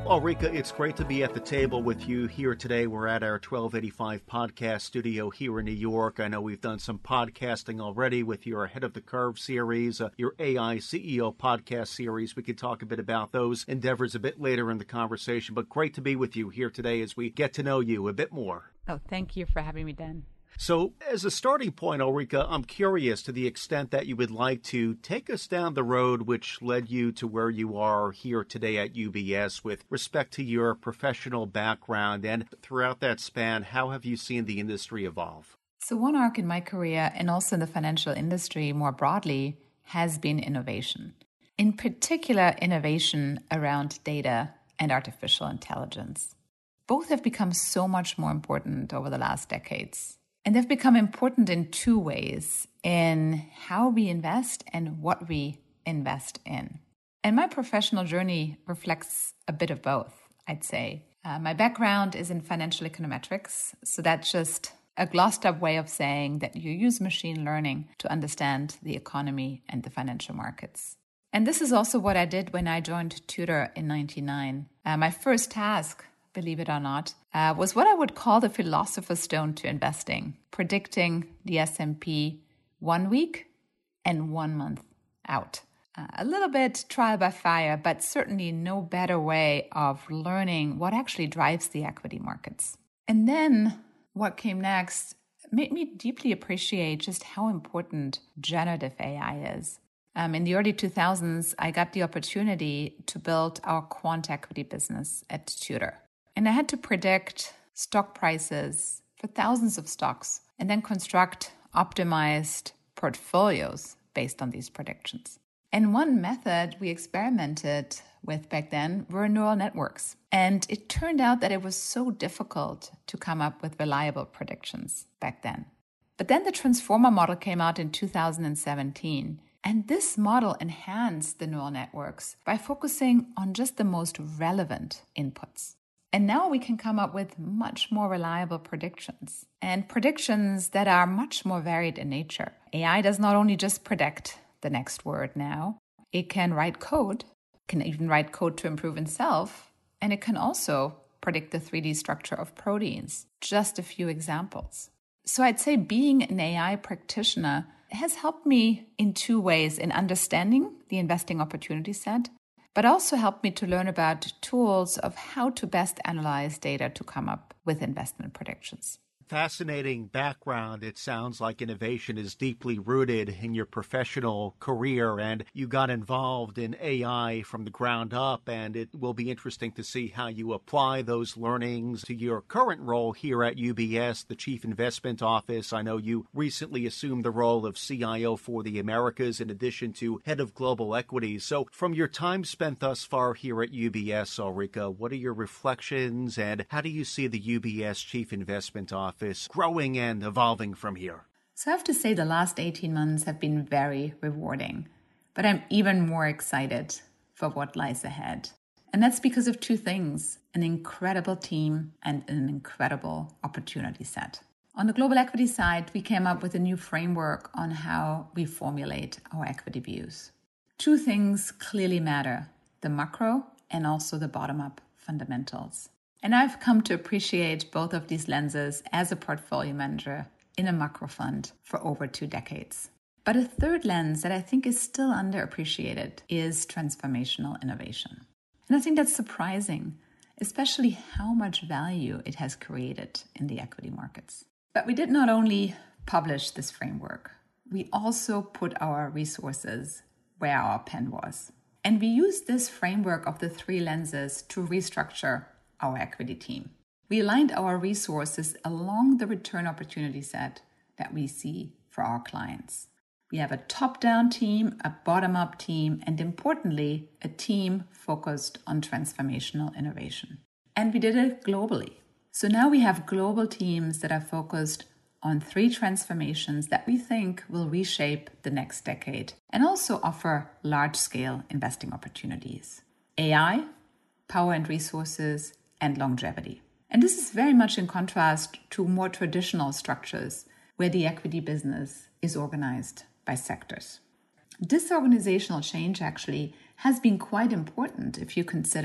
Ulrika, it's great to be at the table with you here today. We're at our 1285 podcast studio here in New York. I know we've done some podcasting already with your Ahead of the Curve series, your AI CEO podcast series. We could talk a bit about those endeavors a bit later in the conversation, but great to be with you here today as we get to know you a bit more. Oh, thank you for having me, Dan. So as a starting point, Ulrika, I'm curious to the extent that you would like to take us down the road which led you to where you are here today at UBS with respect to your professional background, and throughout that span, how have you seen the industry evolve? So one arc in my career and also in the financial industry more broadly has been innovation. In particular, innovation around data and artificial intelligence. Both have become so much more important over the last decades. And they've become important in two ways, in how we invest and what we invest in. And my professional journey reflects a bit of both, I'd say. My background is in financial econometrics, so that's just a glossed up way of saying that you use machine learning to understand the economy and the financial markets. And this is also what I did when I joined Tudor in 1999. My first task, believe it or not, was what I would call the philosopher's stone to investing, predicting the S&P 1 week and 1 month out. A little bit trial by fire, but certainly no better way of learning what actually drives the equity markets. And then what came next made me deeply appreciate just how important generative AI is. In the early 2000s, I got the opportunity to build our quant equity business at Tudor. And I had to predict stock prices for thousands of stocks and then construct optimized portfolios based on these predictions. And one method we experimented with back then were neural networks. And it turned out that it was so difficult to come up with reliable predictions back then. But then the transformer model came out in 2017. And this model enhanced the neural networks by focusing on just the most relevant inputs. And now we can come up with much more reliable predictions and predictions that are much more varied in nature. AI does not only just predict the next word now, it can write code, can even write code to improve itself, and it can also predict the 3D structure of proteins. Just a few examples. So I'd say being an AI practitioner has helped me in two ways in understanding the investing opportunity set, but also helped me to learn about tools of how to best analyze data to come up with investment predictions. Fascinating background. It sounds like innovation is deeply rooted in your professional career, and you got involved in AI from the ground up, and it will be interesting to see how you apply those learnings to your current role here at UBS, the Chief Investment Office. I know you recently assumed the role of CIO for the Americas in addition to Head of Global Equities. So from your time spent thus far here at UBS, Ulrika, what are your reflections, and how do you see the UBS Chief Investment Office growing and evolving from here? So I have to say the last 18 months have been very rewarding, but I'm even more excited for what lies ahead. And that's because of two things: an incredible team and an incredible opportunity set. On the global equity side, we came up with a new framework on how we formulate our equity views. Two things clearly matter: the macro and also the bottom-up fundamentals. And I've come to appreciate both of these lenses as a portfolio manager in a macro fund for over 2 decades. But a third lens that I think is still underappreciated is transformational innovation. And I think that's surprising, especially how much value it has created in the equity markets. But we did not only publish this framework, we also put our resources where our pen was. And we used this framework of the 3 lenses to restructure our equity team. We aligned our resources along the return opportunity set that we see for our clients. We have a top-down team, a bottom-up team, and importantly, a team focused on transformational innovation. And we did it globally. So now we have global teams that are focused on 3 transformations that we think will reshape the next decade and also offer large-scale investing opportunities: AI, power and resources, and longevity. And this is very much in contrast to more traditional structures where the equity business is organized by sectors. This organizational change actually has been quite important if you consider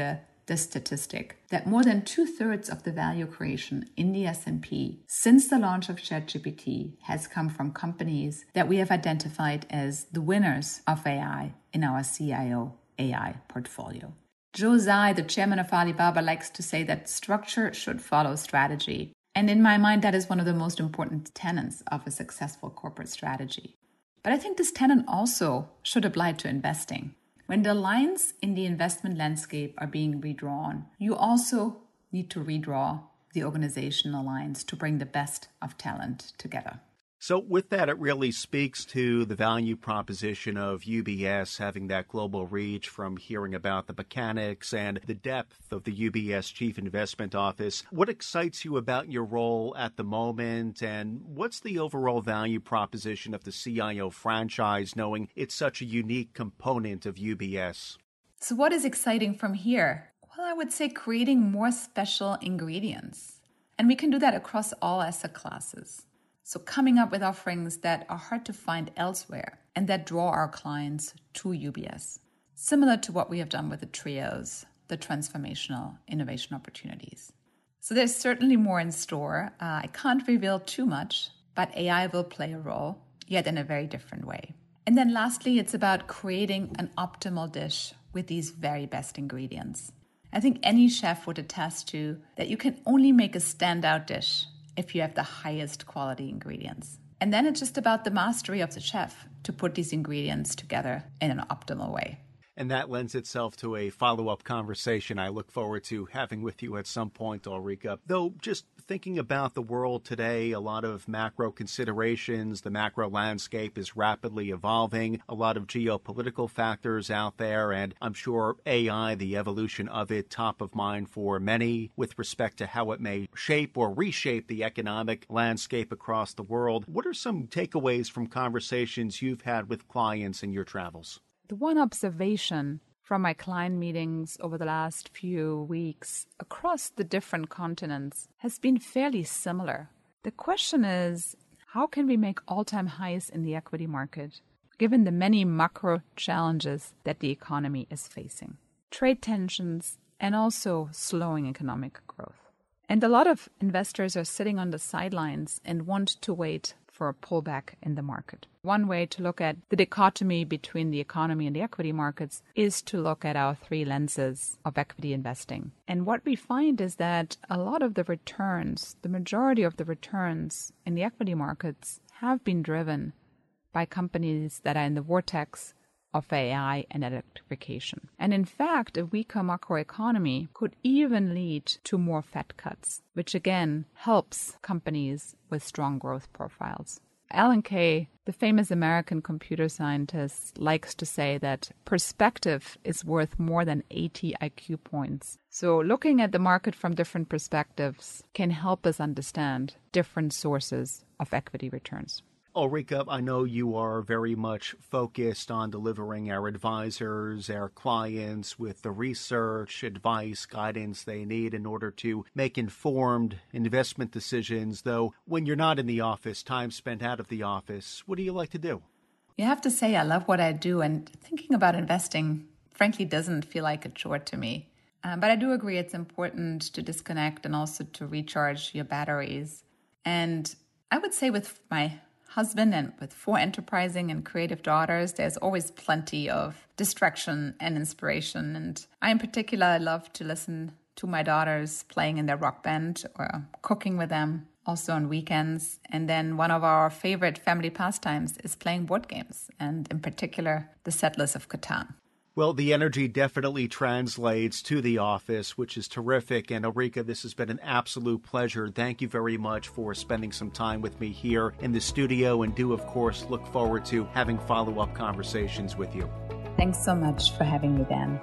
the statistic that more than 2/3 of the value creation in the S&P since the launch of ChatGPT has come from companies that we have identified as the winners of AI in our CIO AI portfolio. Joe Tsai, the chairman of Alibaba, likes to say that structure should follow strategy. And in my mind, that is one of the most important tenets of a successful corporate strategy. But I think this tenet also should apply to investing. When the lines in the investment landscape are being redrawn, you also need to redraw the organizational lines to bring the best of talent together. So with that, it really speaks to the value proposition of UBS having that global reach, from hearing about the mechanics and the depth of the UBS Chief Investment Office. What excites you about your role at the moment, and what's the overall value proposition of the CIO franchise, knowing it's such a unique component of UBS? So what is exciting from here? Well, I would say creating more special ingredients. And we can do that across all asset classes. So coming up with offerings that are hard to find elsewhere and that draw our clients to UBS, similar to what we have done with the trios, the transformational innovation opportunities. So there's certainly more in store. I can't reveal too much, but AI will play a role, yet in a very different way. And then lastly, it's about creating an optimal dish with these very best ingredients. I think any chef would attest to that you can only make a standout dish if you have the highest quality ingredients. And then it's just about the mastery of the chef to put these ingredients together in an optimal way. And that lends itself to a follow-up conversation I look forward to having with you at some point, Ulrika. Though, just thinking about the world today, a lot of macro considerations, the macro landscape is rapidly evolving, a lot of geopolitical factors out there, and I'm sure AI, the evolution of it, top of mind for many with respect to how it may shape or reshape the economic landscape across the world. What are some takeaways from conversations you've had with clients in your travels? The one observation from my client meetings over the last few weeks across the different continents has been fairly similar. The question is, how can we make all-time highs in the equity market, given the many macro challenges that the economy is facing? Trade tensions and also slowing economic growth. And a lot of investors are sitting on the sidelines and want to wait for a pullback in the market. One way to look at the dichotomy between the economy and the equity markets is to look at our three lenses of equity investing. And what we find is that a lot of the returns, the majority of the returns in the equity markets have been driven by companies that are in the vortex of AI and electrification. And in fact, a weaker macroeconomy could even lead to more Fed cuts, which again helps companies with strong growth profiles. Alan Kay, the famous American computer scientist, likes to say that perspective is worth more than 80 IQ points. So looking at the market from different perspectives can help us understand different sources of equity returns. Ulrika, I know you are very much focused on delivering our advisors, our clients with the research, advice, guidance they need in order to make informed investment decisions. Though when you're not in the office, time spent out of the office, what do you like to do? You have to say I love what I do, and thinking about investing, frankly, doesn't feel like a chore to me. But I do agree it's important to disconnect and also to recharge your batteries. And I would say with my husband and with 4 enterprising and creative daughters, there's always plenty of distraction and inspiration. And I in particular love to listen to my daughters playing in their rock band or cooking with them, also on weekends. And then one of our favorite family pastimes is playing board games, and in particular, the Settlers of Catan. Well, the energy definitely translates to the office, which is terrific. And Ulrika, this has been an absolute pleasure. Thank you very much for spending some time with me here in the studio, and do, of course, look forward to having follow-up conversations with you. Thanks so much for having me, Dan.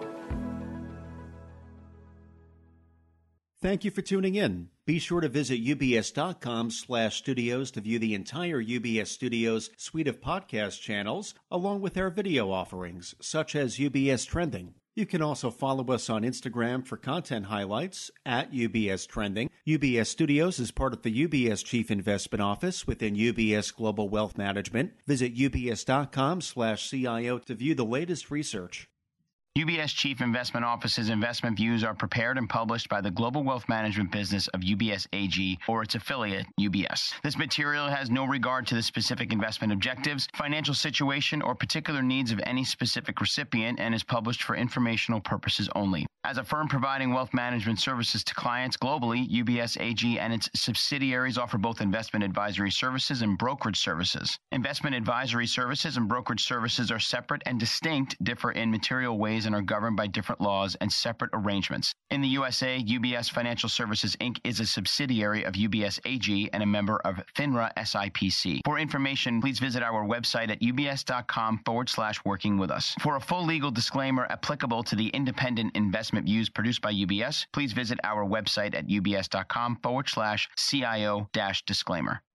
Thank you for tuning in. Be sure to visit ubs.com/studios to view the entire UBS Studios suite of podcast channels, along with our video offerings, such as UBS Trending. You can also follow us on Instagram for content highlights at UBS Trending. UBS Studios is part of the UBS Chief Investment Office within UBS Global Wealth Management. Visit ubs.com/CIO to view the latest research. UBS Chief Investment Office's investment views are prepared and published by the global wealth management business of UBS AG or its affiliate, UBS. This material has no regard to the specific investment objectives, financial situation, or particular needs of any specific recipient and is published for informational purposes only. As a firm providing wealth management services to clients globally, UBS AG and its subsidiaries offer both investment advisory services and brokerage services. Investment advisory services and brokerage services are separate and distinct, differ in material ways, and are governed by different laws and separate arrangements. In the USA, UBS Financial Services Inc. is a subsidiary of UBS AG and a member of FINRA SIPC. For information, please visit our website at ubs.com/working with us. For a full legal disclaimer applicable to the independent investment views produced by UBS, please visit our website at ubs.com/CIO-disclaimer.